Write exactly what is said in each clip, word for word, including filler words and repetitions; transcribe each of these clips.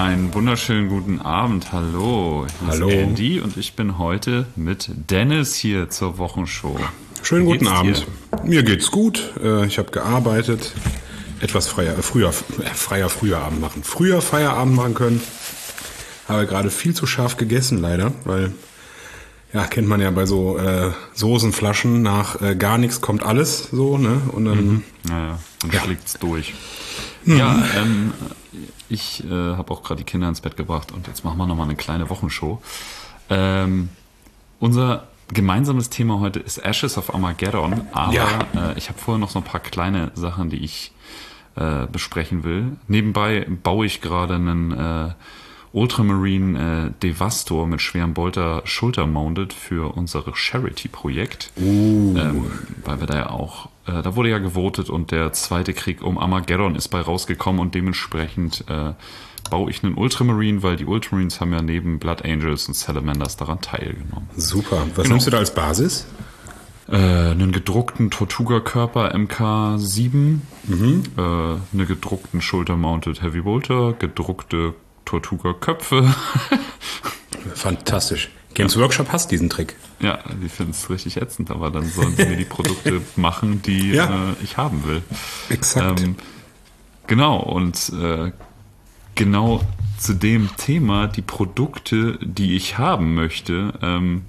Einen wunderschönen guten Abend. Hallo, hier Hallo. ist Andy und ich bin heute mit Dennis hier zur Wochenshow. Schönen guten Abend. Mir geht's gut. Ich habe gearbeitet. Etwas freier, äh, früher, äh, freier Feierabend machen. Früher Feierabend machen können. Habe gerade viel zu scharf gegessen, leider, weil, ja, kennt man ja bei so äh, Soßenflaschen, nach äh, gar nichts kommt alles, so, ne? Und dann, Mhm. Naja, dann ja. schlägt's durch. Mhm. Ja, ähm, ich äh, habe auch gerade die Kinder ins Bett gebracht und jetzt machen wir nochmal eine kleine Wochenshow. Ähm, unser gemeinsames Thema heute ist Ashes of Armageddon, aber Ja. äh, ich habe vorher noch so ein paar kleine Sachen, die ich äh, besprechen will. Nebenbei baue ich gerade einen äh, Ultramarine äh, Devastor mit schwerem Bolter Schulter-mounted für unser Charity-Projekt. Uh. Ähm, weil wir da ja auch, äh, da wurde ja gewotet und der zweite Krieg um Armageddon ist bei rausgekommen und dementsprechend äh, baue ich einen Ultramarine, weil die Ultramarines haben ja neben Blood Angels und Salamanders daran teilgenommen. Super. Was Genau. nimmst du da als Basis? Äh, einen gedruckten Tortuga-Körper M K sieben, Mhm. äh, einen gedruckten Schulter-mounted Heavy Bolter, gedruckte Tortuga-Köpfe. Fantastisch. Games Workshop hasst diesen Trick. Ja, die finden es richtig ätzend, aber dann sollen sie mir die Produkte machen, die Ja. äh, ich haben will. Exakt. Ähm, genau, und äh, genau zu dem Thema, die Produkte, die ich haben möchte, ähm,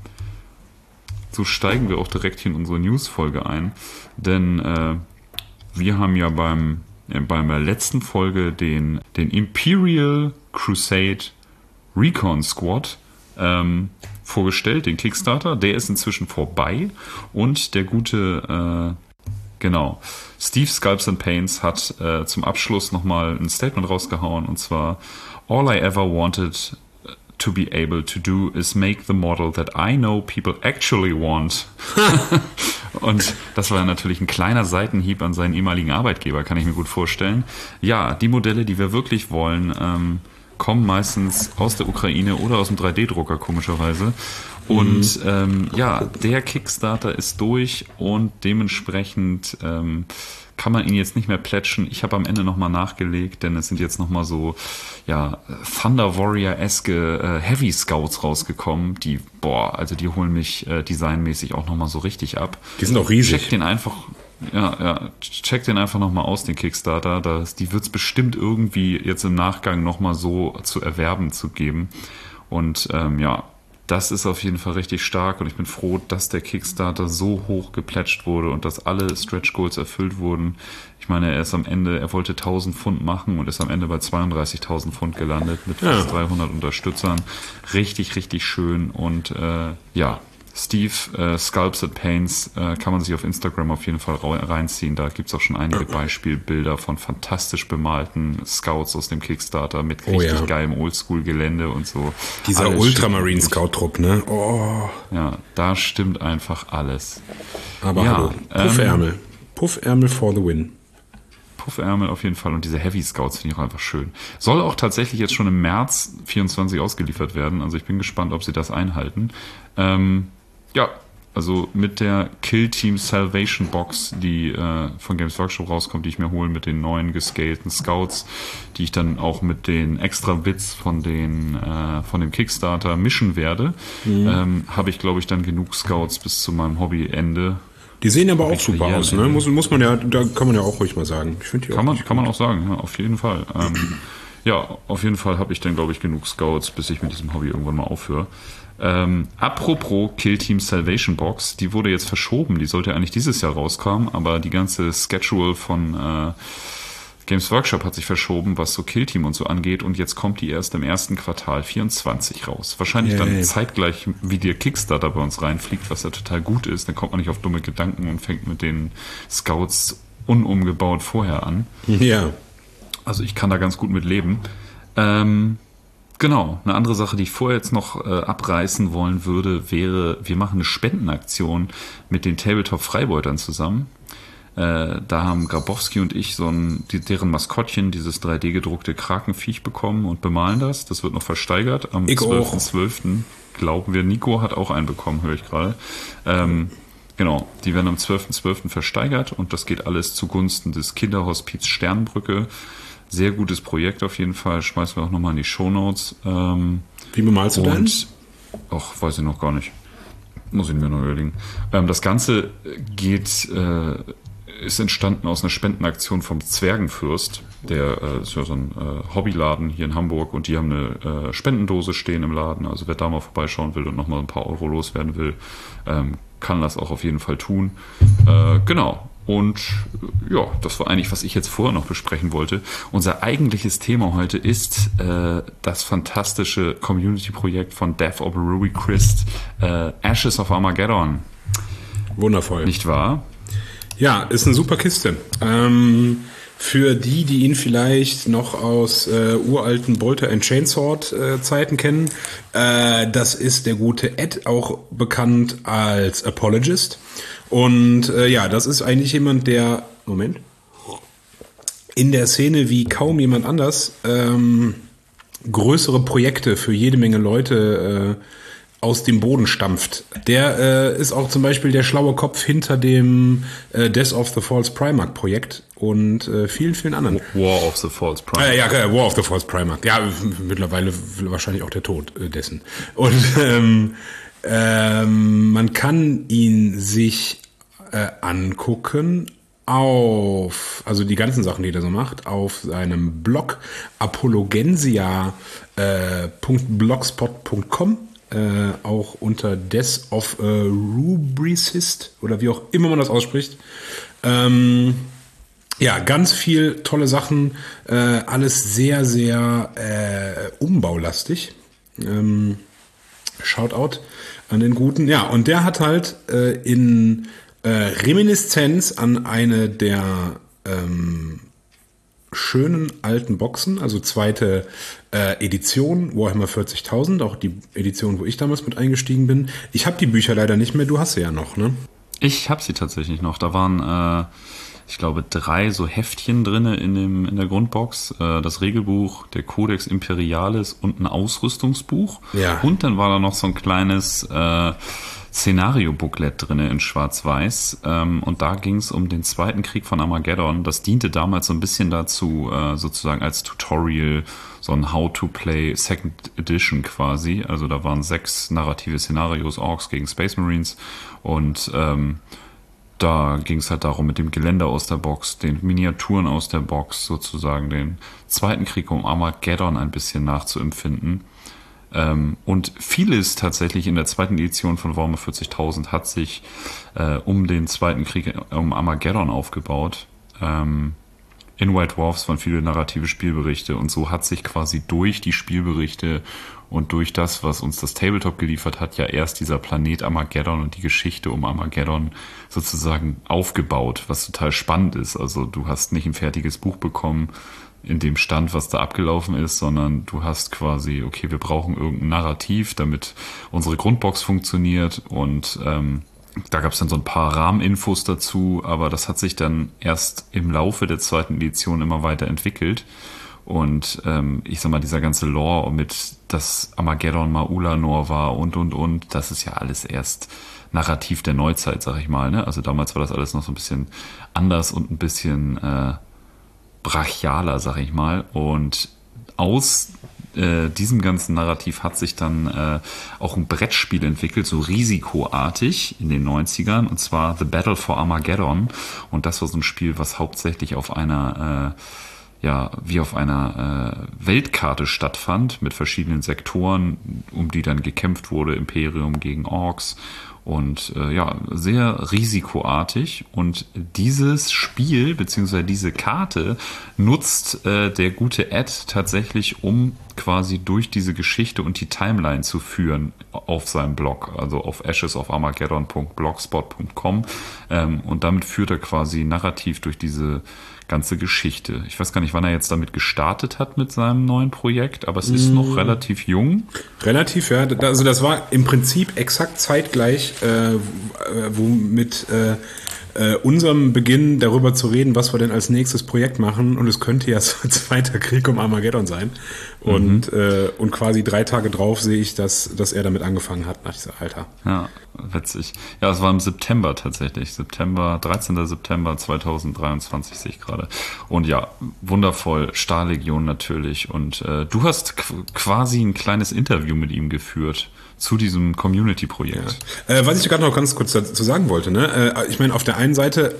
so steigen wir auch direkt hier in unsere News-Folge ein. Denn äh, wir haben ja beim, äh, bei der letzten Folge den, den Imperial Crusade Recon Squad ähm, vorgestellt, den Kickstarter. Der ist inzwischen vorbei und der gute, äh, genau, Steve Sculpts and Paints hat äh, zum Abschluss nochmal ein Statement rausgehauen und zwar: All I ever wanted to be able to do is make the model that I know people actually want. Und das war natürlich ein kleiner Seitenhieb an seinen ehemaligen Arbeitgeber, kann ich mir gut vorstellen. Ja, die Modelle, die wir wirklich wollen, ähm, kommen meistens aus der Ukraine oder aus dem drei D Drucker, komischerweise. Und mhm. ähm, ja, der Kickstarter ist durch und dementsprechend ähm, kann man ihn jetzt nicht mehr plätschen. Ich habe am Ende nochmal nachgelegt, denn es sind jetzt nochmal so ja, Thunder Warrior-eske äh, Heavy Scouts rausgekommen, die, boah, also die holen mich äh, designmäßig auch nochmal so richtig ab. Die sind auch riesig. Check den einfach, ja, ja, check den einfach nochmal aus, den Kickstarter. Das, die wird es bestimmt irgendwie jetzt im Nachgang nochmal so zu erwerben zu geben. Und ähm, ja, das ist auf jeden Fall richtig stark und ich bin froh, dass der Kickstarter so hoch geplätscht wurde und dass alle Stretch Goals erfüllt wurden. Ich meine, er ist am Ende, er wollte tausend Pfund machen und ist am Ende bei zweiunddreißigtausend Pfund gelandet mit fast ja. dreihundert Unterstützern. Richtig, richtig schön und äh, ja, Steve äh, Sculpts and Paints äh, kann man sich auf Instagram auf jeden Fall reinziehen. Da gibt es auch schon einige Beispielbilder von fantastisch bemalten Scouts aus dem Kickstarter mit richtig oh, ja. geilem Oldschool-Gelände und so. Dieser Ultramarine Scout-Trupp, ne? Oh. Ja, da stimmt einfach alles. Aber ja, hallo, Puffärmel. Ähm, Puffärmel for the win. Puffärmel auf jeden Fall und diese Heavy Scouts finde ich auch einfach schön. Soll auch tatsächlich jetzt schon im März vierundzwanzig ausgeliefert werden. Also ich bin gespannt, ob sie das einhalten. Ähm, Ja, also mit der Kill Team Salvation Box, die äh, von Games Workshop rauskommt, die ich mir hole mit den neuen gescalten Scouts, die ich dann auch mit den extra Bits von den äh, von dem Kickstarter mischen werde, mhm. ähm, habe ich, glaube ich, dann genug Scouts bis zu meinem Hobbyende. Die sehen aber auch super aus, ne? Muss, muss man ja, da kann man ja auch ruhig mal sagen. Ich finde die kann auch man, kann man auch sagen, ja, auf jeden Fall. Ähm, ja, auf jeden Fall habe ich dann, glaube ich, genug Scouts, bis ich mit diesem Hobby irgendwann mal aufhöre. Ähm, apropos Kill Team Salvation Box, die wurde jetzt verschoben, die sollte eigentlich dieses Jahr rauskommen, aber die ganze Schedule von äh, Games Workshop hat sich verschoben, was so Kill Team und so angeht und jetzt kommt die erst im ersten Quartal vierundzwanzig raus. Wahrscheinlich yeah. dann zeitgleich, wie der Kickstarter bei uns reinfliegt, was ja total gut ist, dann kommt man nicht auf dumme Gedanken und fängt mit den Scouts unumgebaut vorher an. Ja. Also ich kann da ganz gut mit leben. Ähm, Genau, eine andere Sache, die ich vorher jetzt noch äh, abreißen wollen würde, wäre, wir machen eine Spendenaktion mit den Tabletop-Freibeutern zusammen. Äh, da haben Grabowski und ich so ein, die, deren Maskottchen, dieses drei D gedruckte Krakenviech bekommen und bemalen das. Das wird noch versteigert am zwölften zwölften Glauben wir, Nico hat auch einen bekommen, höre ich gerade. Ähm, genau, die werden am zwölften zwölften versteigert und das geht alles zugunsten des Kinderhospiz Sternbrücke. Sehr gutes Projekt auf jeden Fall. Schmeißen wir auch nochmal in die Shownotes. Ähm, Wie bemalst du denn? Ach, weiß ich noch gar nicht. Muss ich mir noch überlegen. Ähm, das Ganze geht, äh, ist entstanden aus einer Spendenaktion vom Zwergenfürst. Der äh, ist ja so ein äh, Hobbyladen hier in Hamburg und die haben eine äh, Spendendose stehen im Laden. Also wer da mal vorbeischauen will und nochmal ein paar Euro loswerden will, ähm, kann das auch auf jeden Fall tun. Äh, genau. Und ja, das war eigentlich, was ich jetzt vorher noch besprechen wollte. Unser eigentliches Thema heute ist äh, das fantastische Community-Projekt von Death of a Ruby Christ, äh, Ashes of Armageddon. Wundervoll. Nicht wahr? Ja, ist eine super Kiste. Ähm, für die, die ihn vielleicht noch aus äh, uralten Bolter and Chainsword äh, Zeiten kennen, äh, das ist der gute Ed, auch bekannt als Apologist. Und äh, ja, das ist eigentlich jemand, der, Moment, in der Szene wie kaum jemand anders ähm, größere Projekte für jede Menge Leute äh, aus dem Boden stampft. Der äh, ist auch zum Beispiel der schlaue Kopf hinter dem äh, Death of the False Primarch Projekt und äh, vielen, vielen anderen. War of the False Primarch. Äh, ja, War of the False Primarch. Ja, mittlerweile wahrscheinlich auch der Tod äh, dessen. Und ähm, ähm, man kann ihn sich äh, angucken auf, also die ganzen Sachen, die er so macht, auf seinem Blog apologensia punkt blogspot punkt com. Äh, auch unter Death of a Rubricist oder wie auch immer man das ausspricht. Ähm, ja, ganz viel tolle Sachen, äh, alles sehr, sehr äh, umbaulastig. Ähm, Shoutout an den Guten. Ja, und der hat halt äh, in äh, Reminiszenz an eine der ähm, schönen alten Boxen, also zweite äh, Edition, Warhammer vierzigtausend, auch die Edition, wo ich damals mit eingestiegen bin. Ich habe die Bücher leider nicht mehr, du hast sie ja noch, ne? Ich habe sie tatsächlich noch. Da waren, äh, ich glaube, drei so Heftchen drinne in dem in der Grundbox. Äh, das Regelbuch, der Codex Imperialis und ein Ausrüstungsbuch. Ja. Und dann war da noch so ein kleines äh, Szenario-Booklet drinne in Schwarz-Weiß. Ähm, und da ging es um den Zweiten Krieg von Armageddon. Das diente damals so ein bisschen dazu, äh, sozusagen als Tutorial, so ein How-to-Play Second Edition quasi. Also da waren sechs narrative Szenarios, Orks gegen Space Marines. Und ähm, da ging es halt darum, mit dem Gelände aus der Box, den Miniaturen aus der Box sozusagen den Zweiten Krieg um Armageddon ein bisschen nachzuempfinden. Ähm, und vieles tatsächlich in der zweiten Edition von Warhammer vierzigtausend hat sich äh, um den Zweiten Krieg um Armageddon aufgebaut. Ähm, in White Dwarfs waren viele narrative Spielberichte und so hat sich quasi durch die Spielberichte und durch das, was uns das Tabletop geliefert hat, ja erst dieser Planet Armageddon und die Geschichte um Armageddon sozusagen aufgebaut, was total spannend ist. Also du hast nicht ein fertiges Buch bekommen, in dem stand, was da abgelaufen ist, sondern du hast quasi, okay, wir brauchen irgendein Narrativ, damit unsere Grundbox funktioniert und ähm, da gab es dann so ein paar Rahmeninfos dazu, aber das hat sich dann erst im Laufe der zweiten Edition immer weiter entwickelt und ähm, ich sag mal, dieser ganze Lore mit, dass Armageddon mal Ulanor war und und und, das ist ja alles erst Narrativ der Neuzeit, sag ich mal, ne? Also damals war das alles noch so ein bisschen anders und ein bisschen äh, brachialer, sag ich mal. Und aus äh, diesem ganzen Narrativ hat sich dann äh, auch ein Brettspiel entwickelt, so risikoartig in den neunzigern, und zwar The Battle for Armageddon. Und das war so ein Spiel, was hauptsächlich auf einer, äh, ja, wie auf einer äh, Weltkarte stattfand, mit verschiedenen Sektoren, um die dann gekämpft wurde, Imperium gegen Orks. Und äh, ja, sehr risikoartig. Und dieses Spiel, beziehungsweise diese Karte, nutzt äh, der gute Ed tatsächlich, um quasi durch diese Geschichte und die Timeline zu führen auf seinem Blog, also auf ashes of armageddon punkt blogspot punkt com. Ähm, und damit führt er quasi narrativ durch diese ganze Geschichte. Ich weiß gar nicht, wann er jetzt damit gestartet hat mit seinem neuen Projekt, aber es ist mm. noch relativ jung. Relativ, ja. Also das war im Prinzip exakt zeitgleich, äh, womit äh, äh, unserem Beginn darüber zu reden, was wir denn als nächstes Projekt machen. Und es könnte ja so ein zweiter Krieg um Armageddon sein. Und, mhm. äh, und quasi drei Tage drauf sehe ich, dass, dass er damit angefangen hat, nach dieser Alter. Ja, witzig. Ja, es war im September tatsächlich. September, dreizehnten September zweitausenddreiundzwanzig sehe ich gerade. Und ja, wundervoll. Stahllegion natürlich. Und äh, du hast qu- quasi ein kleines Interview mit ihm geführt zu diesem Community-Projekt. Ja. Äh, was ich gerade noch ganz kurz dazu sagen wollte, ne? Äh, ich meine, auf der einen Seite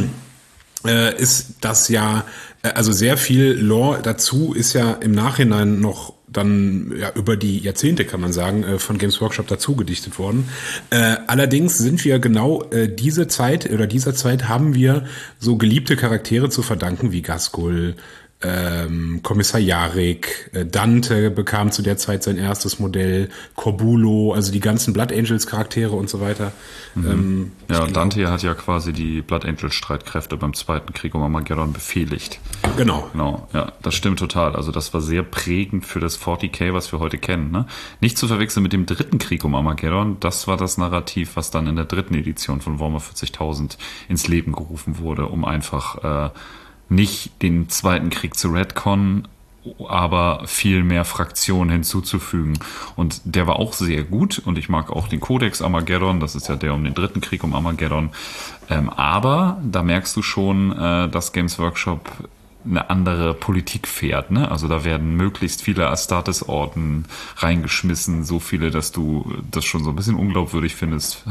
äh, ist das ja, äh, also sehr viel Lore dazu ist ja im Nachhinein noch dann ja über die Jahrzehnte, kann man sagen, äh, von Games Workshop dazu gedichtet worden. Äh, allerdings sind wir genau äh, diese Zeit oder dieser Zeit haben wir so geliebte Charaktere zu verdanken wie Ghazghkull, Ähm, Kommissar Yarrick, äh, Dante bekam zu der Zeit sein erstes Modell, Corbulo, also die ganzen Blood Angels Charaktere und so weiter. Mhm. Ähm, ja, Dante hat ja quasi die Blood Angels Streitkräfte beim Zweiten Krieg um Armageddon befehligt. Genau. Genau, ja, das stimmt total. Also das war sehr prägend für das vierzig K, was wir heute kennen. Ne? Nicht zu verwechseln mit dem dritten Krieg um Armageddon. Das war das Narrativ, was dann in der dritten Edition von Warhammer vierzigtausend ins Leben gerufen wurde, um einfach äh, nicht den Zweiten Krieg zu retconnen, aber viel mehr Fraktionen hinzuzufügen. Und der war auch sehr gut und ich mag auch den Codex Armageddon, das ist ja der um den dritten Krieg um Armageddon. Ähm, aber da merkst du schon, äh, dass Games Workshop eine andere Politik fährt, ne? Also da werden möglichst viele Astartes-Orden reingeschmissen, so viele, dass du das schon so ein bisschen unglaubwürdig findest.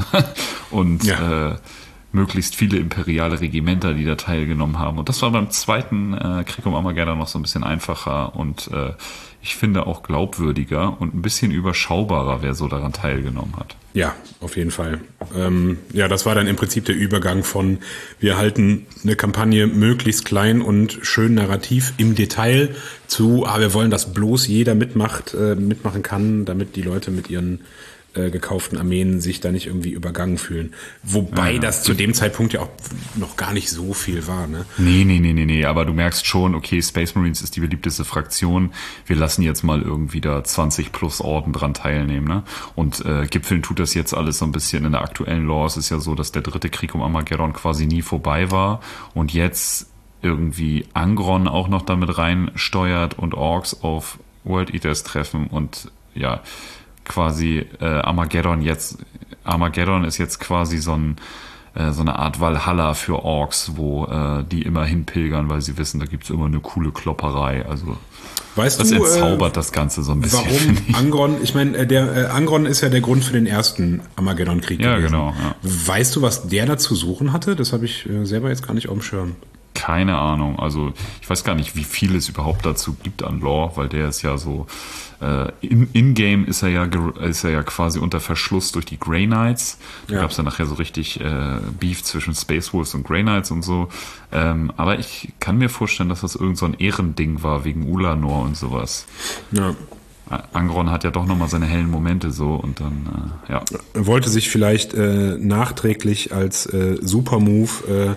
Und ja. äh, möglichst viele imperiale Regimenter, die da teilgenommen haben. Und das war beim zweiten äh, Krieg um Armageddon noch so ein bisschen einfacher und äh, ich finde auch glaubwürdiger und ein bisschen überschaubarer, wer so daran teilgenommen hat. Ja, auf jeden Fall. Ähm, ja, das war dann im Prinzip der Übergang von, wir halten eine Kampagne möglichst klein und schön narrativ im Detail zu, ah, wir wollen, dass bloß jeder mitmacht, äh, mitmachen kann, damit die Leute mit ihren äh, gekauften Armeen sich da nicht irgendwie übergangen fühlen. Wobei ja, das zu dem Zeitpunkt ja auch noch gar nicht so viel war, ne? Nee, nee, nee, nee, nee, aber du merkst schon, okay, Space Marines ist die beliebteste Fraktion, wir lassen jetzt mal irgendwie da zwanzig plus Orden dran teilnehmen, ne? Und äh, Gipfeln tut das jetzt alles so ein bisschen in der aktuellen Lore. Es ist ja so, dass der dritte Krieg um Armageddon quasi nie vorbei war und jetzt irgendwie Angron auch noch damit reinsteuert und Orks auf World Eaters treffen und ja, quasi äh, Armageddon jetzt, Armageddon ist jetzt quasi so ein äh, so eine Art Valhalla für Orks, wo äh, die immer hinpilgern, weil sie wissen, da gibt's immer eine coole Klopperei. Also weißt das du, entzaubert äh, das Ganze so ein bisschen. Warum ich. Angron? Ich meine, der äh, Angron ist ja der Grund für den ersten Armageddon-Krieg ja, gewesen. Genau. Ja. Weißt du, was der da zu suchen hatte? Das habe ich äh, selber jetzt gar nicht auf dem Schirm. Keine Ahnung. Also ich weiß gar nicht, wie viel es überhaupt dazu gibt an Lore, weil der ist ja so äh, in, in-game ist er ja ist er ja quasi unter Verschluss durch die Grey Knights. Da ja. gab es ja nachher so richtig äh, Beef zwischen Space Wolves und Grey Knights und so. Ähm, aber ich kann mir vorstellen, dass das irgend so ein Ehrending war wegen Ulanor und sowas. Ja. Angron hat ja doch nochmal seine hellen Momente so und dann, äh, ja. Er wollte sich vielleicht äh, nachträglich als äh, Super-Move äh,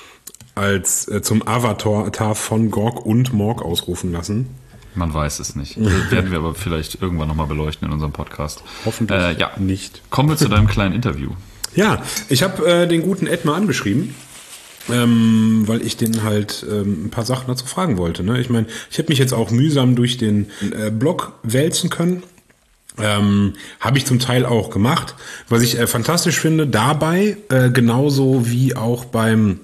als äh, zum Avatar von Gork und Morg ausrufen lassen. Man weiß es nicht. Das werden wir aber vielleicht irgendwann nochmal beleuchten in unserem Podcast. Hoffentlich äh, ja. nicht. Kommen wir zu deinem kleinen Interview. Ja, ich habe äh, den guten Ed mal angeschrieben, ähm, weil ich den halt ähm, ein paar Sachen dazu fragen wollte. Ne? Ich meine, ich habe mich jetzt auch mühsam durch den äh, Blog wälzen können. Ähm, habe ich zum Teil auch gemacht. Was ich äh, fantastisch finde, dabei, äh, genauso wie auch beim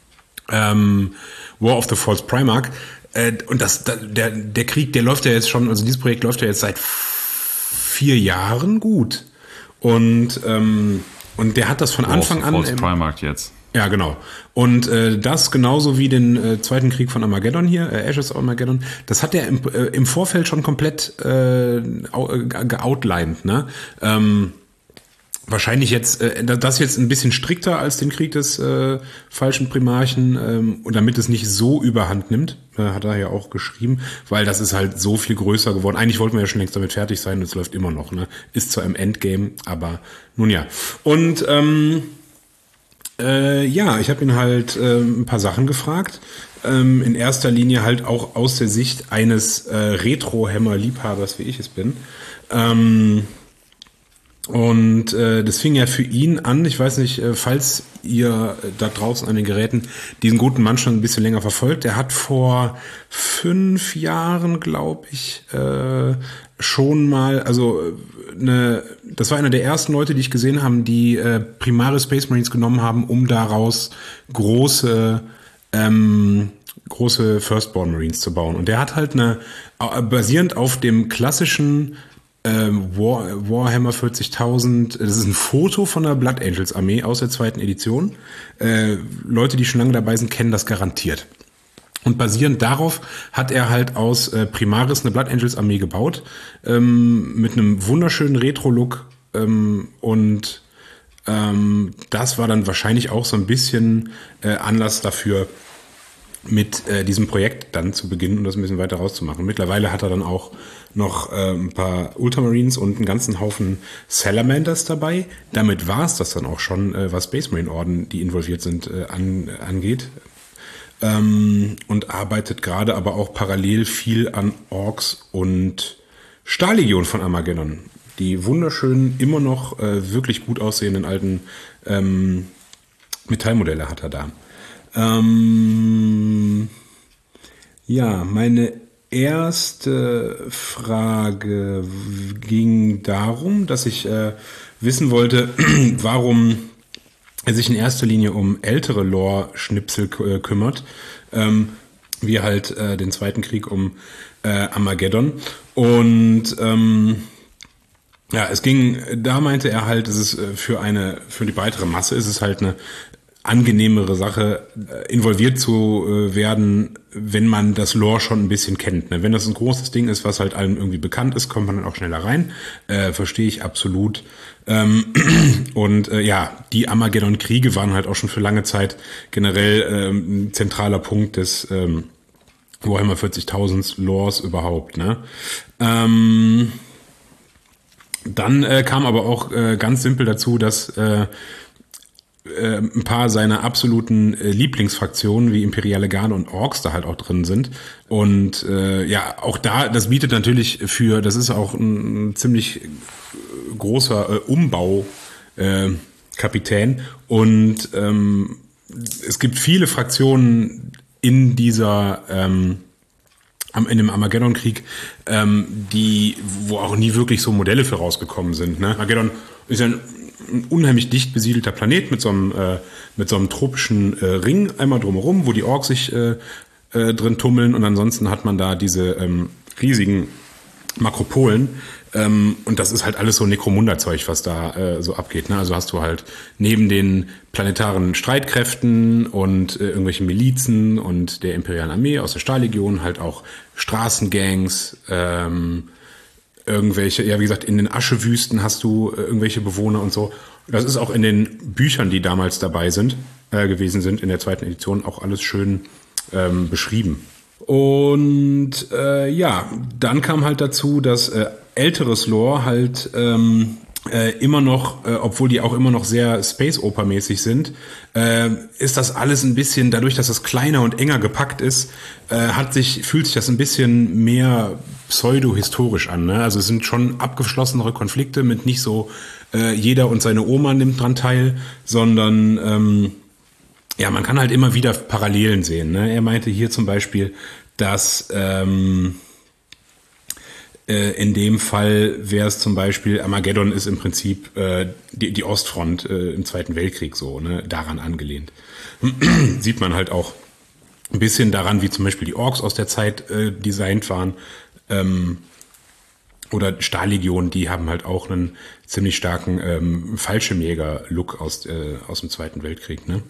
Ähm, War of the False Primarch. Äh, und das, da, der, der Krieg, der läuft ja jetzt schon, also dieses Projekt läuft ja jetzt seit vier Jahren gut. Und, ähm, und der hat das von War Anfang an. War of the False Primarch jetzt. Ja, genau. Und äh, das genauso wie den äh, zweiten Krieg von Armageddon hier, äh, Ashes of Armageddon, das hat er im, äh, im Vorfeld schon komplett äh, geoutlined, ne? Ähm, Wahrscheinlich jetzt, äh, das jetzt ein bisschen strikter als den Krieg des äh, falschen Primarchen ähm, und damit es nicht so überhand nimmt, äh, hat er ja auch geschrieben, weil das ist halt so viel größer geworden. Eigentlich wollten wir ja schon längst damit fertig sein und es läuft immer noch, ne? Ist zwar im Endgame, aber nun ja. Und ähm, äh, ja, ich habe ihn halt äh, ein paar Sachen gefragt. Ähm, in erster Linie halt auch aus der Sicht eines äh, Retro-Hammer-Liebhabers, wie ich es bin. Ähm, Und äh, das fing ja für ihn an, ich weiß nicht, äh, falls ihr da draußen an den Geräten diesen guten Mann schon ein bisschen länger verfolgt, der hat vor fünf Jahren, glaube ich, äh, schon mal, also eine, das war einer der ersten Leute, die ich gesehen habe, die äh, primare Space Marines genommen haben, um daraus große ähm, große Firstborn Marines zu bauen. Und der hat halt eine, basierend auf dem klassischen War, Warhammer vierzigtausend, das ist ein Foto von der Blood Angels Armee aus der zweiten Edition. Äh, Leute, die schon lange dabei sind, kennen das garantiert. Und basierend darauf hat er halt aus äh, Primaris eine Blood Angels Armee gebaut, ähm, mit einem wunderschönen Retro-Look. Ähm, und ähm, das war dann wahrscheinlich auch so ein bisschen äh, Anlass dafür, mit äh, diesem Projekt dann zu beginnen und das ein bisschen weiter rauszumachen. Mittlerweile hat er dann auch noch äh, ein paar Ultramarines und einen ganzen Haufen Salamanders dabei. Damit war es das dann auch schon, äh, was Space Marine Orden, die involviert sind, äh, an, angeht. Ähm, und arbeitet gerade aber auch parallel viel an Orks und Stahllegion von Armageddon. Die wunderschönen, immer noch äh, wirklich gut aussehenden alten ähm, Metallmodelle hat er da. Ähm, ja, meine erste Frage ging darum, dass ich äh, wissen wollte, warum er sich in erster Linie um ältere Lore-Schnipsel k- kümmert, ähm, wie halt äh, den Zweiten Krieg um äh, Armageddon. Und ähm, ja, es ging, da meinte er halt, es ist für eine, für die breitere Masse ist es halt eine angenehmere Sache, involviert zu werden, wenn man das Lore schon ein bisschen kennt. Wenn das ein großes Ding ist, was halt allen irgendwie bekannt ist, kommt man dann auch schneller rein. Äh, verstehe ich absolut. Ähm, und äh, ja, die Armageddon-Kriege waren halt auch schon für lange Zeit generell ähm, ein zentraler Punkt des ähm, Warhammer vierzigtausend Lores überhaupt. Ne? Ähm, dann äh, kam aber auch äh, ganz simpel dazu, dass äh, ein paar seiner absoluten Lieblingsfraktionen wie Imperiale Garde und Orks da halt auch drin sind. Und äh, ja, auch da, das bietet natürlich für, das ist auch ein, ein ziemlich großer äh, Umbau äh, Kapitän. Und ähm, es gibt viele Fraktionen in dieser ähm, in dem Armageddon-Krieg, ähm, die, wo auch nie wirklich so Modelle für rausgekommen sind. Ne? Armageddon ist ja ein ein unheimlich dicht besiedelter Planet mit so einem, äh, mit so einem tropischen äh, Ring einmal drumherum, wo die Orks sich äh, äh, drin tummeln und ansonsten hat man da diese ähm, riesigen Makropolen ähm, und das ist halt alles so Necromunda-Zeug, was da äh, so abgeht. Ne? Also hast du halt neben den planetaren Streitkräften und äh, irgendwelchen Milizen und der imperialen Armee aus der Stahllegion halt auch Straßengangs, ähm, irgendwelche, ja wie gesagt, in den Aschewüsten hast du äh, irgendwelche Bewohner und so. Das ist auch in den Büchern, die damals dabei sind, äh, gewesen sind, in der zweiten Edition, auch alles schön ähm, beschrieben. Und äh, ja, dann kam halt dazu, dass äh, älteres Lore halt ähm, äh, immer noch, äh, obwohl die auch immer noch sehr Space-Oper-mäßig sind, äh, ist das alles ein bisschen, dadurch, dass das kleiner und enger gepackt ist, äh, hat sich, fühlt sich das ein bisschen mehr pseudo-historisch an. Ne? Also es sind schon abgeschlossenere Konflikte mit nicht so äh, jeder und seine Oma nimmt dran teil, sondern ähm, ja, man kann halt immer wieder Parallelen sehen. Ne? Er meinte hier zum Beispiel, dass ähm, äh, in dem Fall wäre es zum Beispiel, Armageddon ist im Prinzip äh, die, die Ostfront äh, im Zweiten Weltkrieg so, ne? Daran angelehnt. Sieht man halt auch ein bisschen daran, wie zum Beispiel die Orks aus der Zeit äh, designt waren. Ähm, oder Stahllegion, die haben halt auch einen ziemlich starken ähm, Fallschirmjäger-Look aus, äh, aus dem Zweiten Weltkrieg. Ne?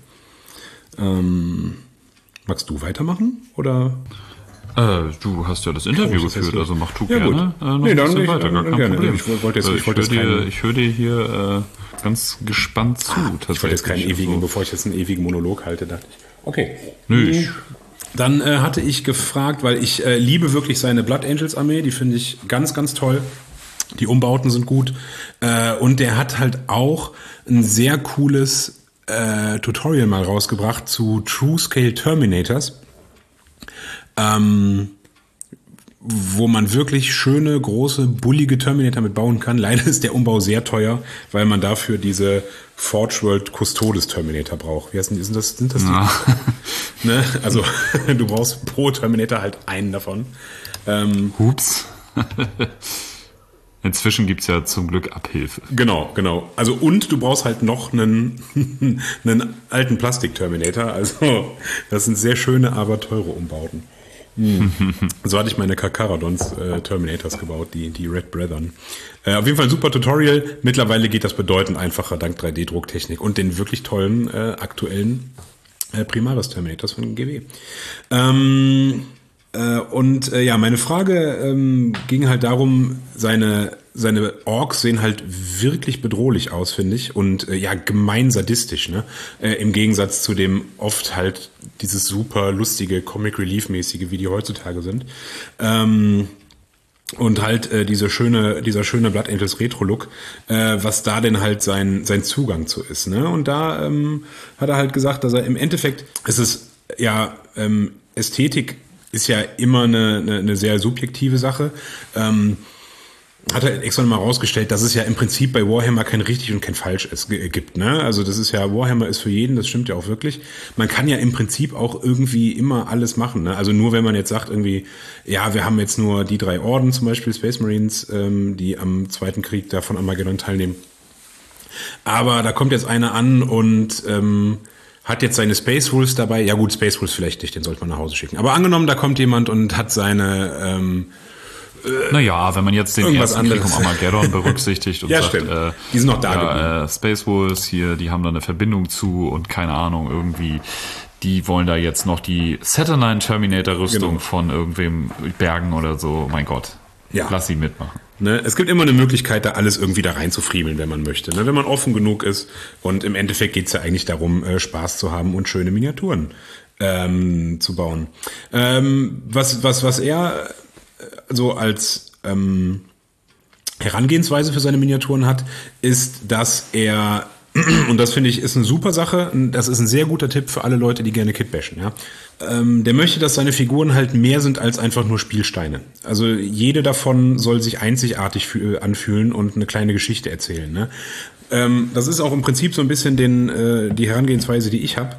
Ähm, magst du weitermachen? Oder? Äh, du hast ja das Interview oh, geführt, also mach du ja, gerne äh, noch nee, ein dann bisschen ich, weiter, gar dann kein gerne. Problem. Ich wollte jetzt, ich, ich wollte ich jetzt höre dir, keinen, ich höre dir hier äh, ganz gespannt zu. Ich wollte jetzt keinen ewigen, so. bevor ich jetzt einen ewigen Monolog halte, dachte ich. Okay. Nö, ich, Dann äh, hatte ich gefragt, weil ich äh, liebe wirklich seine Blood Angels Armee, die finde ich ganz, ganz toll. Die Umbauten sind gut. Äh, und der hat halt auch ein sehr cooles äh, Tutorial mal rausgebracht zu True Scale Terminators. Ähm, wo man wirklich schöne, große, bullige Terminator mit bauen kann. Leider ist der Umbau sehr teuer, weil man dafür diese Forge World Custodes Terminator braucht. Wie heißt denn, sind das, sind das die? Ja. Ne? Also du brauchst pro Terminator halt einen davon. Ähm, Hups. Inzwischen gibt's ja zum Glück Abhilfe. Genau, genau. Also und du brauchst halt noch einen, einen alten Plastik-Terminator. Also das sind sehr schöne, aber teure Umbauten. Hm. So hatte ich meine Kakaradons äh, Terminators gebaut, die, die Red Brethren. Äh, auf jeden Fall ein super Tutorial. Mittlerweile geht das bedeutend einfacher dank drei D-Drucktechnik und den wirklich tollen äh, aktuellen äh, Primaris Terminators von G W. Ähm... Und äh, ja, meine Frage ähm, ging halt darum, seine, seine Orks sehen halt wirklich bedrohlich aus, finde ich. Und äh, ja, gemein sadistisch, ne? Äh, im Gegensatz zu dem oft halt dieses super lustige Comic-Relief-mäßige, wie die heutzutage sind. Ähm, und halt äh, diese schöne, dieser schöne Blood Angels Retro-Look, äh, was da denn halt sein, sein Zugang zu ist, ne? Und da ähm, hat er halt gesagt, dass er im Endeffekt, es ist ja ähm, Ästhetik ist ja immer eine, eine, eine sehr subjektive Sache. Ähm, hat er extra mal rausgestellt, dass es ja im Prinzip bei Warhammer kein richtig und kein falsch ist, g- gibt. Ne? Also das ist ja, Warhammer ist für jeden, das stimmt ja auch wirklich. Man kann ja im Prinzip auch irgendwie immer alles machen. Ne? Also nur wenn man jetzt sagt irgendwie, ja, wir haben jetzt nur die drei Orden, zum Beispiel Space Marines, ähm, die am Zweiten Krieg da von Armageddon teilnehmen. Aber da kommt jetzt einer an und ähm, hat jetzt seine Space Wolves dabei. Ja gut, Space Wolves vielleicht nicht, den sollte man nach Hause schicken. Aber angenommen, da kommt jemand und hat seine... Ähm, äh, naja, wenn man jetzt den ersten anderes. Krieg um Armageddon berücksichtigt und ja, sagt, äh, die sind noch da ja, äh, Space Wolves hier, die haben da eine Verbindung zu und keine Ahnung, irgendwie, die wollen da jetzt noch die Saturnine Terminator Rüstung genau. von irgendwem bergen oder so. Mein Gott, ja. Lass sie mitmachen. Ne, es gibt immer eine Möglichkeit, da alles irgendwie da reinzufriemeln, wenn man möchte. Ne, wenn man offen genug ist. Und im Endeffekt geht's ja eigentlich darum, äh, Spaß zu haben und schöne Miniaturen ähm, zu bauen. Ähm, was, was, was er so als ähm, Herangehensweise für seine Miniaturen hat, ist, dass er, und das finde ich ist eine super Sache, das ist ein sehr guter Tipp für alle Leute, die gerne Kitbashen, ja. Ähm, der möchte, dass seine Figuren halt mehr sind als einfach nur Spielsteine. Also jede davon soll sich einzigartig für, anfühlen und eine kleine Geschichte erzählen. Ne? Ähm, das ist auch im Prinzip so ein bisschen den, äh, die Herangehensweise, die ich habe.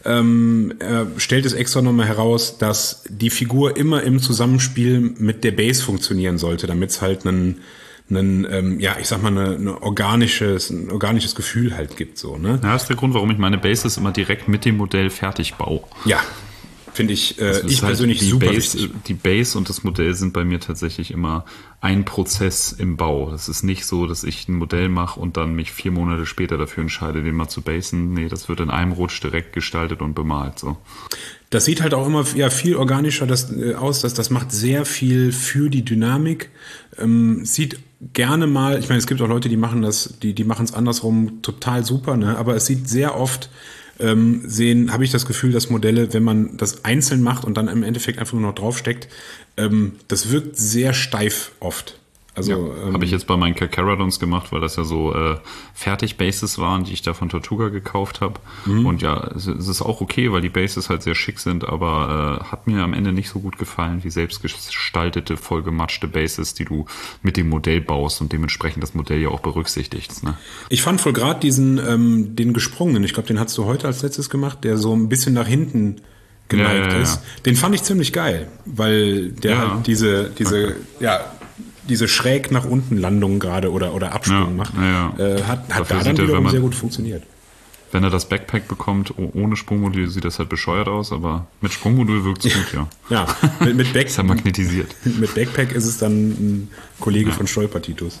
Ähm, er stellt es extra nochmal heraus, dass die Figur immer im Zusammenspiel mit der Base funktionieren sollte, damit es halt einen Ein, ähm, ja, ich sag mal, eine, eine organisches, ein organisches Gefühl halt gibt, so, ne? Ja, das ist der Grund, warum ich meine Bases immer direkt mit dem Modell fertig baue. Ja, finde ich, äh, also ich halt persönlich die super Base, wichtig. Die Base und das Modell sind bei mir tatsächlich immer ein Prozess im Bau. Es ist nicht so, dass ich ein Modell mache und dann mich vier Monate später dafür entscheide, den mal zu basen. Nee, das wird in einem Rutsch direkt gestaltet und bemalt, so. Das sieht halt auch immer ja, viel organischer das, äh, aus. Das, das macht sehr viel für die Dynamik. Ähm, sieht gerne mal, ich meine, es gibt auch Leute, die machen das, die, die machen es andersrum total super, ne? Aber es sieht sehr oft, ähm, sehen, habe ich das Gefühl, dass Modelle, wenn man das einzeln macht und dann im Endeffekt einfach nur noch draufsteckt, ähm, das wirkt sehr steif oft. Also ja, ähm, habe ich jetzt bei meinen Kakaradons gemacht, weil das ja so äh, Fertig-Bases waren, die ich da von Tortuga gekauft habe. Mhm. Und ja, es, es ist auch okay, weil die Bases halt sehr schick sind, aber äh, hat mir am Ende nicht so gut gefallen wie selbstgestaltete, vollgematschte Bases, die du mit dem Modell baust und dementsprechend das Modell ja auch berücksichtigst. Ne? Ich fand voll gerade diesen, ähm, den gesprungenen, ich glaube, den hast du heute als letztes gemacht, der so ein bisschen nach hinten geneigt ja, ja, ja. ist. Den fand ich ziemlich geil, weil der ja. halt diese, diese, okay. ja, diese schräg nach unten Landung gerade oder, oder Absprung ja, macht, ja. Äh, hat, hat da dann wiederum sehr gut funktioniert. Wenn er das Backpack bekommt, ohne Sprungmodul sieht das halt bescheuert aus, aber mit Sprungmodul wirkt es gut, ja. Ja, mit, mit Back- ist ja magnetisiert. Mit Backpack ist es dann ein Kollege ja. von Stolpertitus.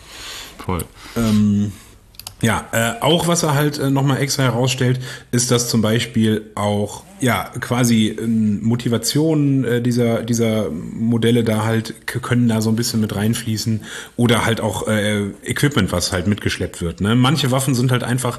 Voll. Ähm, ja, äh, auch was er halt äh, nochmal extra herausstellt, ist, dass zum Beispiel auch ja quasi äh, Motivationen äh, dieser dieser Modelle da halt k- können da so ein bisschen mit reinfließen oder halt auch äh, Equipment, was halt mitgeschleppt wird. Ne? Manche Waffen sind halt einfach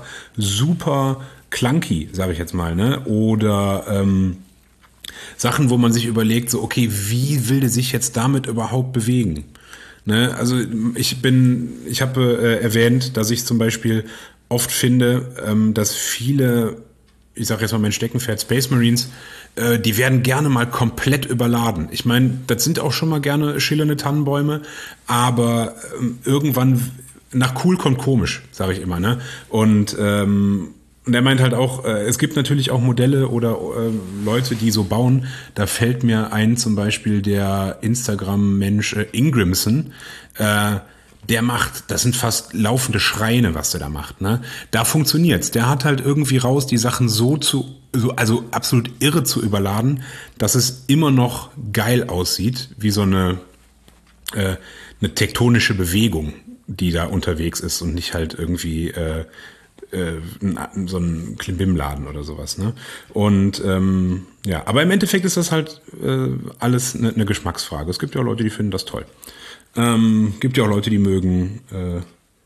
super clunky, sage ich jetzt mal, ne? Oder ähm, Sachen, wo man sich überlegt, so okay, wie will der sich jetzt damit überhaupt bewegen? Ne, also ich bin, ich habe äh, erwähnt, dass ich zum Beispiel oft finde, ähm, dass viele ich sage jetzt mal mein Steckenpferd Space Marines, äh, die werden gerne mal komplett überladen. Ich meine, das sind auch schon mal gerne schillernde Tannenbäume, aber ähm, irgendwann nach cool kommt komisch, sage ich immer, ne? Und ähm, Und er meint halt auch, äh, es gibt natürlich auch Modelle oder äh, Leute, die so bauen. Da fällt mir ein zum Beispiel der Instagram-Mensch äh, Ingrimson. Äh, der macht, das sind fast laufende Schreine, was der da macht. Ne? Da funktioniert's. Der hat halt irgendwie raus, die Sachen so zu, so, also absolut irre zu überladen, dass es immer noch geil aussieht, wie so eine, äh, eine tektonische Bewegung, die da unterwegs ist und nicht halt irgendwie äh, so ein Klimbim-Laden oder sowas, ne? Und ähm, ja, aber im Endeffekt ist das halt äh, alles eine ne Geschmacksfrage. Es gibt ja auch Leute, die finden das toll. Ähm, gibt ja auch Leute, die mögen äh,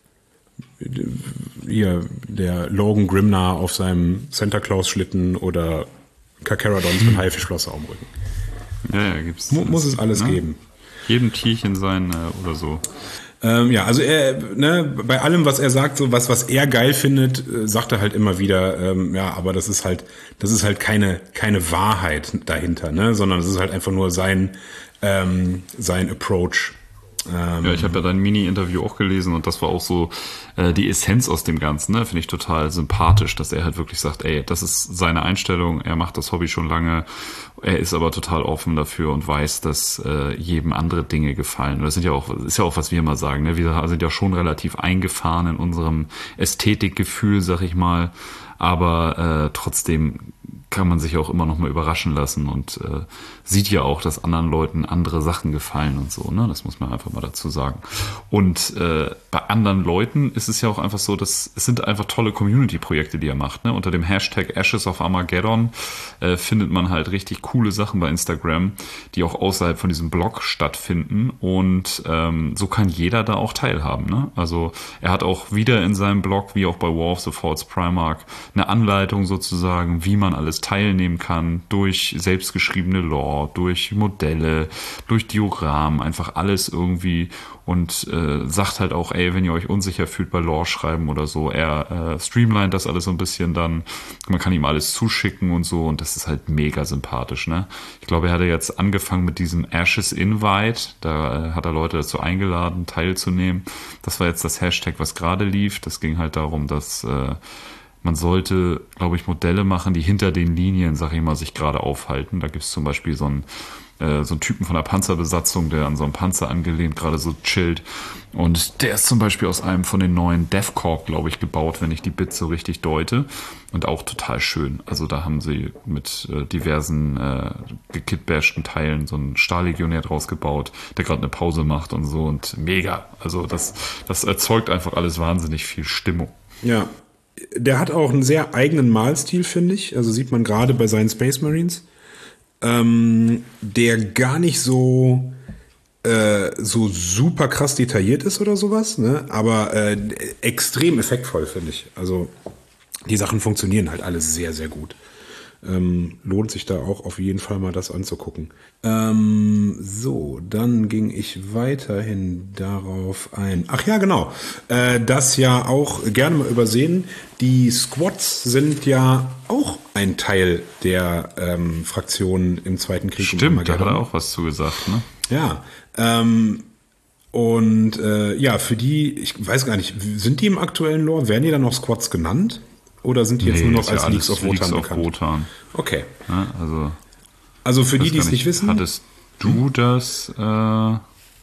hier der Logan Grimnar auf seinem Santa Claus-Schlitten oder Carcharodons mit Haifischflosse am Rücken. Ja, ja, gibt's. Mu- muss es alles ne? geben. Jedem Tierchen sein äh, oder so. Ähm, ja, also er, ne, bei allem, was er sagt, so was, was er geil findet, äh, sagt er halt immer wieder, ähm, ja, aber das ist halt, das ist halt keine, keine Wahrheit dahinter, ne, sondern es ist halt einfach nur sein, ähm, sein Approach. Ähm, Ja, ich habe ja dein Mini-Interview auch gelesen und das war auch so äh, die Essenz aus dem Ganzen, ne? Finde ich total sympathisch, dass er halt wirklich sagt, ey, das ist seine Einstellung, er macht das Hobby schon lange, er ist aber total offen dafür und weiß, dass äh, jedem andere Dinge gefallen. Und das sind ja auch, ist ja auch, was wir immer sagen, ne? Wir sind ja schon relativ eingefahren in unserem Ästhetikgefühl, sag ich mal, aber äh, trotzdem kann man sich auch immer noch mal überraschen lassen und äh, sieht ja auch, dass anderen Leuten andere Sachen gefallen und so, ne? Das muss man einfach mal dazu sagen. Und äh, bei anderen Leuten ist es ja auch einfach so, dass es sind einfach tolle Community-Projekte, die er macht, ne? Unter dem Hashtag Ashes of Armageddon äh, findet man halt richtig coole Sachen bei Instagram, die auch außerhalb von diesem Blog stattfinden und ähm, so kann jeder da auch teilhaben, ne? Also er hat auch wieder in seinem Blog, wie auch bei War of the False Primarch, eine Anleitung sozusagen, wie man alles teilnehmen kann, durch selbstgeschriebene Lore, durch Modelle, durch Dioramen, einfach alles irgendwie und äh, sagt halt auch, ey, wenn ihr euch unsicher fühlt bei Lore schreiben oder so, er äh, streamlined das alles so ein bisschen dann, man kann ihm alles zuschicken und so und das ist halt mega sympathisch, ne? Ich glaube, er hatte jetzt angefangen mit diesem Ashes Invite, da äh, hat er Leute dazu eingeladen, teilzunehmen. Das war jetzt das Hashtag, was gerade lief. Das ging halt darum, dass äh, man sollte, glaube ich, Modelle machen, die hinter den Linien, sag ich mal, sich gerade aufhalten. Da gibt es zum Beispiel so einen, äh, so einen Typen von der Panzerbesatzung, der an so einem Panzer angelehnt gerade so chillt. Und der ist zum Beispiel aus einem von den neuen DevCorp, glaube ich, gebaut, wenn ich die Bits so richtig deute. Und auch total schön. Also da haben sie mit äh, diversen äh, gekitbashten Teilen so einen Stahllegionär draus gebaut, der gerade eine Pause macht und so. Und mega. Also das, das erzeugt einfach alles wahnsinnig viel Stimmung. Ja. Der hat auch einen sehr eigenen Malstil, finde ich. Also sieht man gerade bei seinen Space Marines. Ähm, der gar nicht so, äh, so super krass detailliert ist oder sowas, ne? Aber äh, extrem effektvoll, finde ich. Also die Sachen funktionieren halt alles sehr, sehr gut. Ähm, lohnt sich da auch auf jeden Fall mal das anzugucken. Ähm, so, dann ging ich weiterhin darauf ein. Ach ja, genau. Äh, das ja auch gerne mal übersehen. Die Squads sind ja auch ein Teil der ähm, Fraktionen im Zweiten Krieg. Stimmt, da hat er auch was zugesagt, ne? Ja. Ähm, und äh, ja, für die, ich weiß gar nicht, sind die im aktuellen Lore, werden die dann noch Squads genannt? Oder sind die jetzt Nee, nur noch ist als ja Leagues alles of Wotan Leagues of bekannt? Wotan. Okay. Ja, also, Also für die, weiß die gar es nicht wissen. Hattest du das, äh, war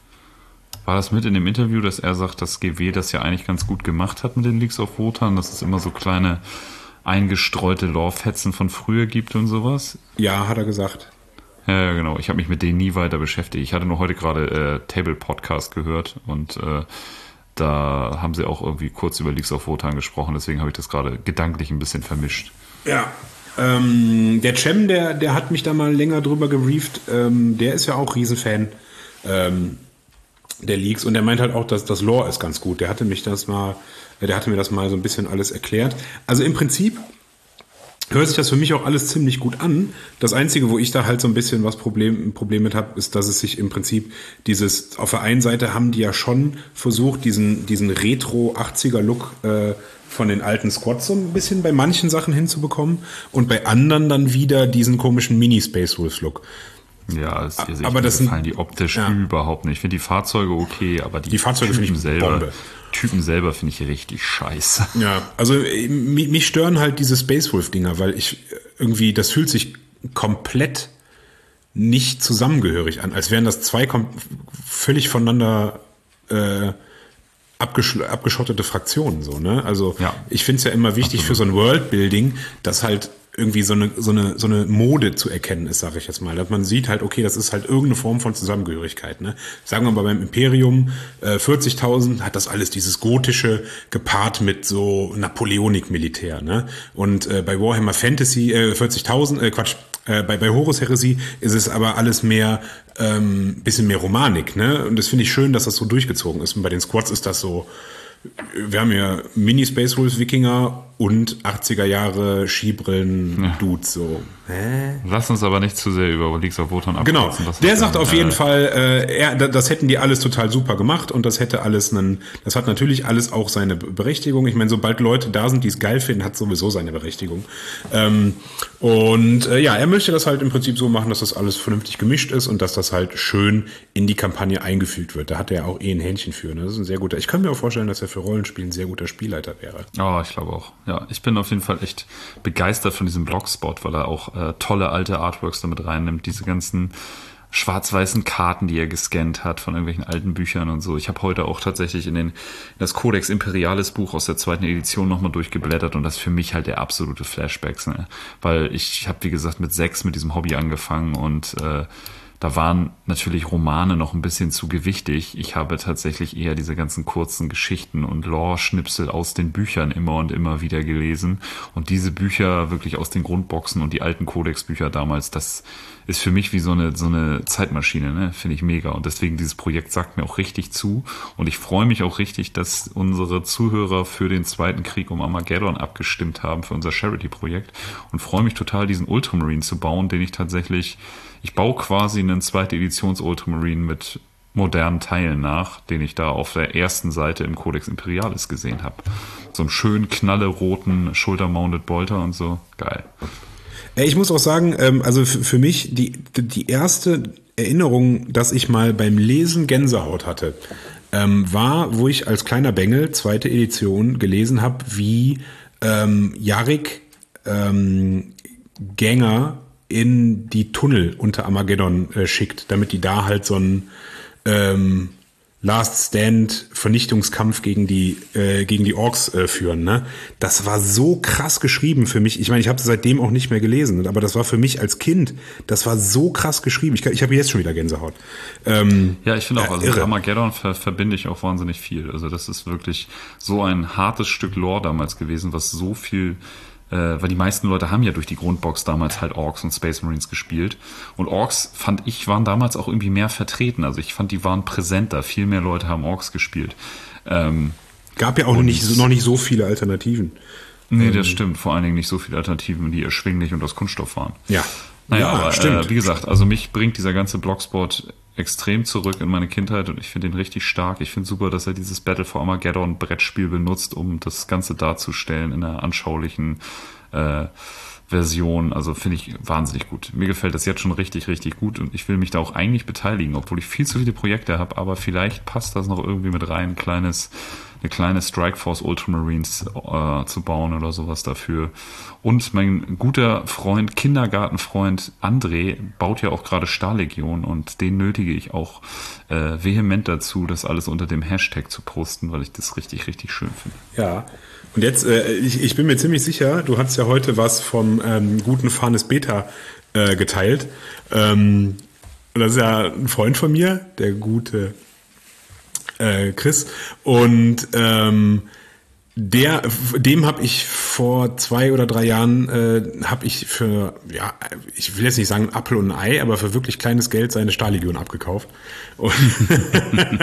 das mit in dem Interview, dass er sagt, dass G W das ja eigentlich ganz gut gemacht hat mit den Leagues of Wotan, dass es immer so kleine eingestreute Lore-Fetzen von früher gibt und sowas? Ja, hat er gesagt. Ja, genau. Ich habe mich mit denen nie weiter beschäftigt. Ich hatte nur heute gerade äh, Table Podcast gehört und äh, da haben sie auch irgendwie kurz über Leagues of Wotan gesprochen, deswegen habe ich das gerade gedanklich ein bisschen vermischt. Ja, ähm, der Cem, der, der hat mich da mal länger drüber gebrieft, ähm, der ist ja auch Riesenfan ähm, der Leagues und der meint halt auch, dass das Lore ist ganz gut. Der hatte mich das mal, der hatte mir das mal so ein bisschen alles erklärt. Also im Prinzip hört sich das für mich auch alles ziemlich gut an. Das Einzige, wo ich da halt so ein bisschen was Problem, ein Problem mit habe, ist, dass es sich im Prinzip dieses, auf der einen Seite haben die ja schon versucht, diesen, diesen Retro-achtziger-Look äh, von den alten Squads so ein bisschen bei manchen Sachen hinzubekommen und bei anderen dann wieder diesen komischen Mini-Space Wolves-Look. Ja, es, also aber das gefallen die optisch ja. überhaupt nicht. Ich finde die Fahrzeuge okay, aber die, die Fahrzeuge finde ich selber, Bombe. Typen selber finde ich richtig scheiße. Ja, also mich, mich stören halt diese Space Wolf-Dinger, weil ich irgendwie, das fühlt sich komplett nicht zusammengehörig an, als wären das zwei kom- völlig voneinander äh, abgesch- abgeschottete Fraktionen. So, ne? Also ja. ich finde es ja immer wichtig Absolut. Für so ein Worldbuilding, dass halt irgendwie so eine, so eine, so eine Mode zu erkennen ist, sage ich jetzt mal. Dass man sieht halt, okay, das ist halt irgendeine Form von Zusammengehörigkeit. Ne? Sagen wir mal beim Imperium, äh, vierzigtausend hat das alles dieses Gotische gepaart mit so Napoleonik-Militär. Ne? Und äh, bei Warhammer Fantasy, äh, vierzigtausend, äh, Quatsch, äh, bei, bei Horus Heresy ist es aber alles mehr, ähm, bisschen mehr Romanik. Ne? Und das finde ich schön, dass das so durchgezogen ist. Und bei den Squads ist das so, wir haben ja Mini-Space Wolves Wikinger und achtziger Jahre Skibrillen-Dudes. So. Hä? Lass uns aber nicht zu sehr über Leagues of Wotan abkürzen. Genau, der sagt dann, auf jeden äh, Fall, äh, er, das hätten die alles total super gemacht und das hätte alles einen, das hat natürlich alles auch seine Berechtigung. Ich meine, sobald Leute da sind, die es geil finden, hat sowieso seine Berechtigung. Ähm, und äh, ja, er möchte das halt im Prinzip so machen, dass das alles vernünftig gemischt ist und dass das halt schön in die Kampagne eingefügt wird. Da hat er auch eh ein Händchen für. Ne? Das ist ein sehr guter, ich kann mir auch vorstellen, dass er für Rollenspiel ein sehr guter Spielleiter wäre. Oh, ich glaube auch. Ja, ich bin auf jeden Fall echt begeistert von diesem Blogspot, weil er auch äh, tolle alte Artworks damit reinnimmt. Diese ganzen schwarz-weißen Karten, die er gescannt hat von irgendwelchen alten Büchern und so. Ich habe heute auch tatsächlich in, den, in das Codex Imperialis Buch aus der zweiten Edition nochmal durchgeblättert und das ist für mich halt der absolute Flashbacks. Ne? Weil ich habe, wie gesagt, mit sechs mit diesem Hobby angefangen und äh, da waren natürlich Romane noch ein bisschen zu gewichtig. Ich habe tatsächlich eher diese ganzen kurzen Geschichten und Lore-Schnipsel aus den Büchern immer und immer wieder gelesen. Und diese Bücher wirklich aus den Grundboxen und die alten Codex-Bücher damals, das ist für mich wie so eine, so eine Zeitmaschine, ne? Finde ich mega. Und deswegen, dieses Projekt sagt mir auch richtig zu. Und ich freue mich auch richtig, dass unsere Zuhörer für den Zweiten Krieg um Armageddon abgestimmt haben, für unser Charity-Projekt. Und freue mich total, diesen Ultramarine zu bauen, den ich tatsächlich, ich baue quasi einen zweite Editions Ultramarine mit modernen Teilen nach, den ich da auf der ersten Seite im Codex Imperialis gesehen habe. So einen schönen, knalleroten Shoulder-Mounted Bolter und so. Geil. Ich muss auch sagen, also für mich die, die erste Erinnerung, dass ich mal beim Lesen Gänsehaut hatte, war, wo ich als kleiner Bengel, zweite Edition, gelesen habe, wie ähm, Jarek ähm, Gänger in die Tunnel unter Armageddon äh, schickt, damit die da halt so einen ähm, Last Stand Vernichtungskampf gegen die äh, gegen die Orks äh, führen. Ne? Das war so krass geschrieben für mich. Ich meine, ich habe es seitdem auch nicht mehr gelesen, aber das war für mich als Kind, das war so krass geschrieben. Ich, ich habe jetzt schon wieder Gänsehaut. Ähm, ja, ich finde auch, also mit Armageddon ver- verbinde ich auch wahnsinnig viel. Also das ist wirklich so ein hartes Stück Lore damals gewesen, was so viel Äh, weil die meisten Leute haben ja durch die Grundbox damals halt Orks und Space Marines gespielt. Und Orks, fand ich, waren damals auch irgendwie mehr vertreten. Also ich fand, die waren präsenter. Viel mehr Leute haben Orks gespielt. Ähm, Gab ja auch nicht, noch nicht so viele Alternativen. Nee, das stimmt. Vor allen Dingen nicht so viele Alternativen, die erschwinglich und aus Kunststoff waren. Ja. Naja, ja, aber stimmt. Äh, wie gesagt, also mich bringt dieser ganze Blogspot extrem zurück in meine Kindheit und ich finde ihn richtig stark. Ich finde super, dass er dieses Battle for Armageddon Brettspiel benutzt, um das Ganze darzustellen in einer anschaulichen äh, Version. Also finde ich wahnsinnig gut. Mir gefällt das jetzt schon richtig, richtig gut und ich will mich da auch eigentlich beteiligen, obwohl ich viel zu viele Projekte habe, aber vielleicht passt das noch irgendwie mit rein, ein kleines eine kleine Strikeforce Ultramarines äh, zu bauen oder sowas dafür. Und mein guter Freund, Kindergartenfreund André baut ja auch gerade Stahllegion und den nötige ich auch äh, vehement dazu, das alles unter dem Hashtag zu posten, weil ich das richtig, richtig schön finde. Ja, und jetzt, äh, ich, ich bin mir ziemlich sicher, du hast ja heute was vom ähm, guten Fanes Beta äh, geteilt. Ähm, und das ist ja ein Freund von mir, der gute Äh, Chris, und ähm, der, dem habe ich vor zwei oder drei Jahren äh, habe ich für, ja, ich will jetzt nicht sagen ein Apfel und ein Ei, aber für wirklich kleines Geld seine Stahllegion abgekauft. Und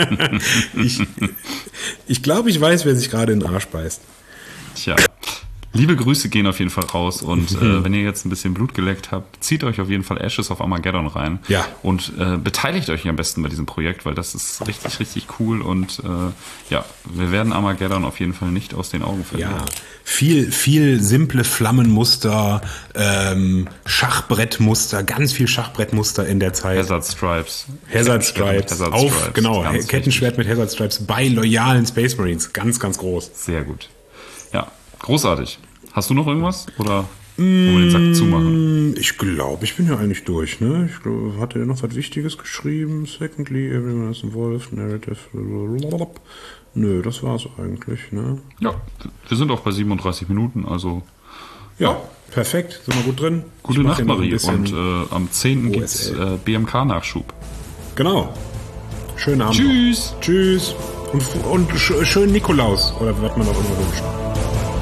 ich, ich glaube, ich weiß, wer sich gerade in den Arsch beißt. Tja, Liebe Grüße gehen auf jeden Fall raus und mhm. äh, wenn ihr jetzt ein bisschen Blut geleckt habt, zieht euch auf jeden Fall Ashes of Armageddon rein ja. und äh, beteiligt euch am besten bei diesem Projekt, weil das ist richtig, richtig cool und äh, ja, wir werden Armageddon auf jeden Fall nicht aus den Augen verlieren. Ja, viel, viel simple Flammenmuster, ähm, Schachbrettmuster, ganz viel Schachbrettmuster in der Zeit. Hazard Stripes. Hazard Stripes, Hazard auf, Stripes. genau, Ganz Kettenschwert wichtig. mit Hazard Stripes bei loyalen Space Marines, ganz, ganz groß. Sehr gut. Ja, großartig. Hast du noch irgendwas? Oder wollen wir den Sack zumachen? Ich glaube, ich bin ja eigentlich durch. Ne? Ich glaube, hatte er noch was Wichtiges geschrieben? Secondly, everyone is involved, narrative. Nö, das war's eigentlich. Ne? Ja, wir sind auch bei siebenunddreißig Minuten, also... Ja, perfekt. Sind wir gut drin? Gute Ich mach Nacht, hier noch ein Marie. bisschen Und äh, am zehnten O gibt's S L. äh, B M K-Nachschub. Genau. Schönen Abend. Tschüss. Noch. Tschüss. Und, und sch- schönen Nikolaus. Oder was man auch immer wünscht.